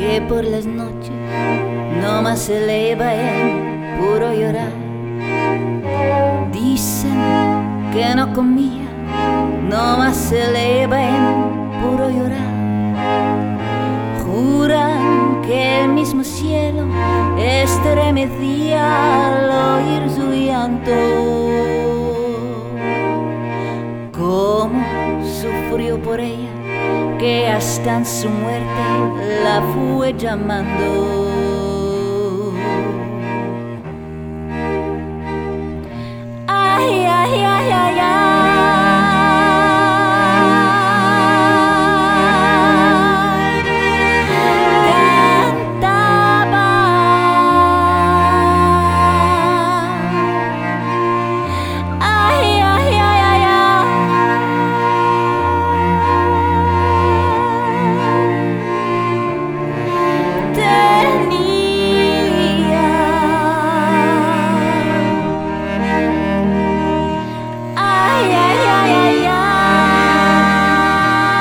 que por las noches no más se eleva en puro llorar. Dicen que no comía, no más se eleva en puro llorar. Juran que el mismo cielo estremecía al oír su llanto. Cómo sufrió por ella, que hasta en su muerte la fue llamando.